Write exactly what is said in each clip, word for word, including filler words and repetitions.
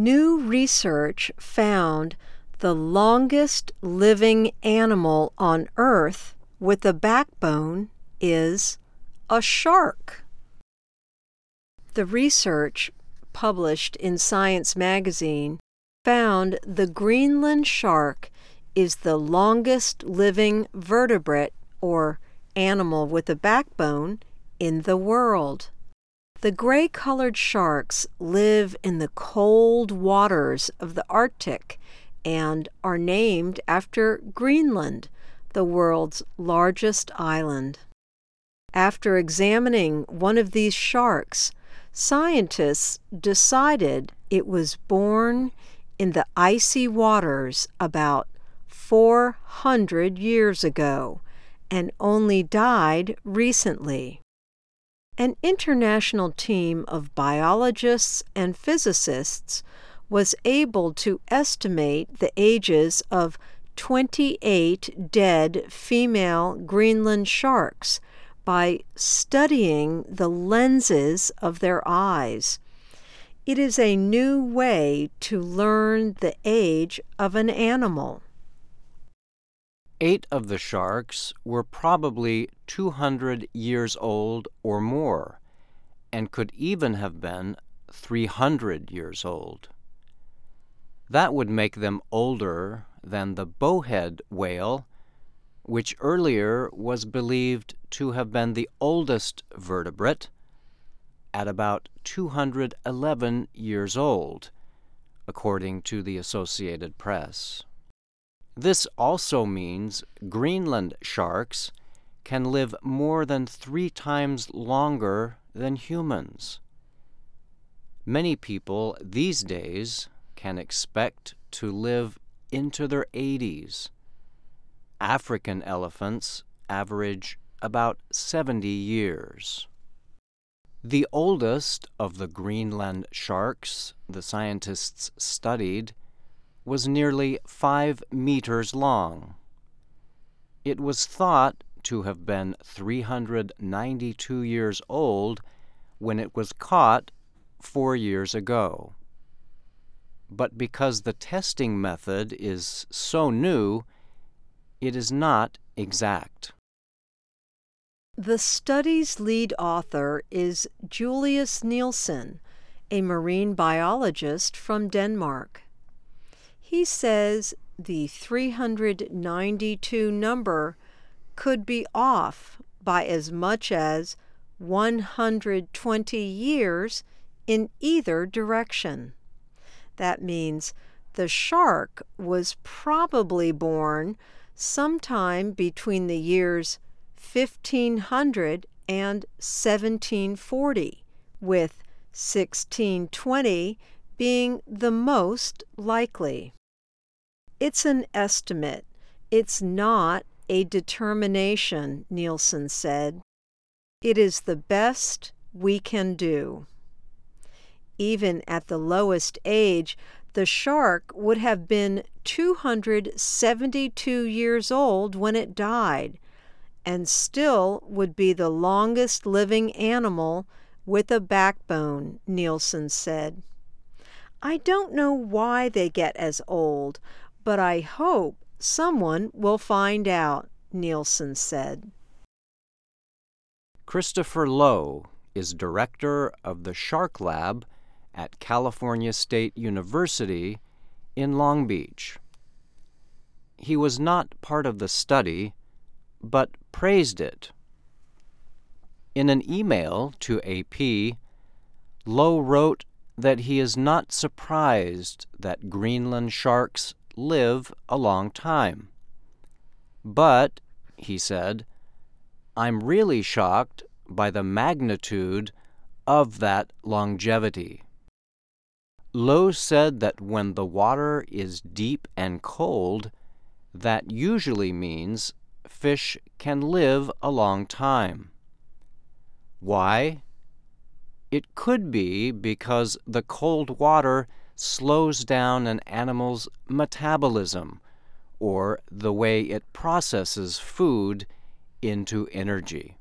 New research found the longest living animal on Earth with a backbone is a shark. The research published in Science magazine found the Greenland shark is the longest living vertebrate or animal with a backbone in the world. The gray-colored sharks live in the cold waters of the Arctic and are named after Greenland, the world's largest island. After examining one of these sharks, scientists decided it was born in the icy waters about four hundred years ago and only died recently. An international team of biologists and physicists was able to estimate the ages of twenty-eight dead female Greenland sharks by studying the lenses of their eyes. It is a new way to learn the age of an animal. Eight of the sharks were probably two hundred years old or more, and could even have been three hundred years old. That would make them older than the bowhead whale, which earlier was believed to have been the oldest vertebrate, at about two hundred eleven years old, according to the Associated Press. This also means Greenland sharks can live more than three times longer than humans. Many people these days can expect to live into their eighties. African elephants average about seventy years. The oldest of the Greenland sharks the scientists studied was nearly five meters long. It was thought to have been three hundred ninety-two years old when it was caught four years ago. But because the testing method is so new, it is not exact. The study's lead author is Julius Nielsen, a marine biologist from Denmark. He says the three hundred ninety-two number could be off by as much as one hundred twenty years in either direction. That means the shark was probably born sometime between the years fifteen hundred and seventeen forty, with sixteen twenty being the most likely. It's an estimate. It's not a determination, Nielsen said. It is the best we can do. Even at the lowest age, the shark would have been two hundred seventy-two years old when it died, and still would be the longest living animal with a backbone, Nielsen said. I don't know why they get as old, but I hope someone will find out, Nielsen said. Christopher Lowe is director of the Shark Lab at California State University in Long Beach. He was not part of the study, but praised it. In an email to A P, Lowe wrote that he is not surprised that Greenland sharks live a long time. But, he said, I'm really shocked by the magnitude of that longevity. Lowe said that when the water is deep and cold, that usually means fish can live a long time. Why? It could be because the cold water slows down an animal's metabolism, or the way it processes food into energy.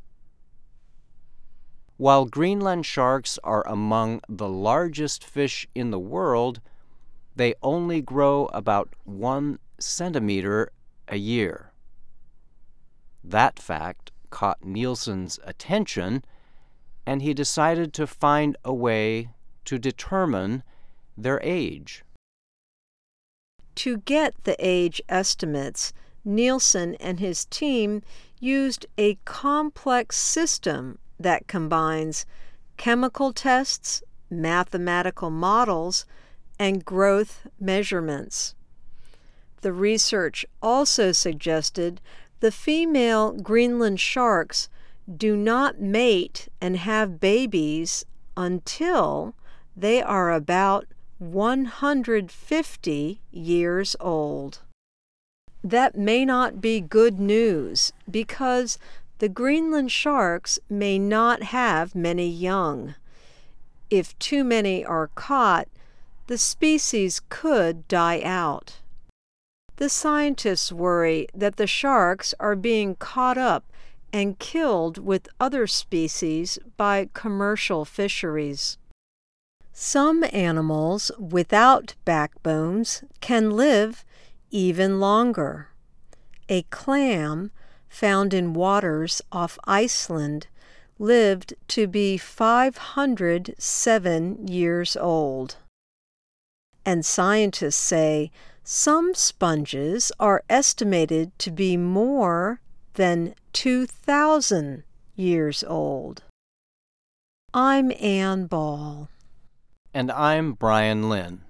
While Greenland sharks are among the largest fish in the world, they only grow about one centimeter a year. That fact caught Nielsen's attention, and he decided to find a way to determine their age. To get the age estimates, Nielsen and his team used a complex system that combines chemical tests, mathematical models, and growth measurements. The research also suggested the female Greenland sharks do not mate and have babies until they are about one hundred fifty years old. That may not be good news because the Greenland sharks may not have many young. If too many are caught, the species could die out. The scientists worry that the sharks are being caught up and killed with other species by commercial fisheries. Some animals without backbones can live even longer. A clam found in waters off Iceland lived to be five hundred seven years old. And scientists say some sponges are estimated to be more than two thousand years old. I'm Ann Ball. And I'm Brian Lynn.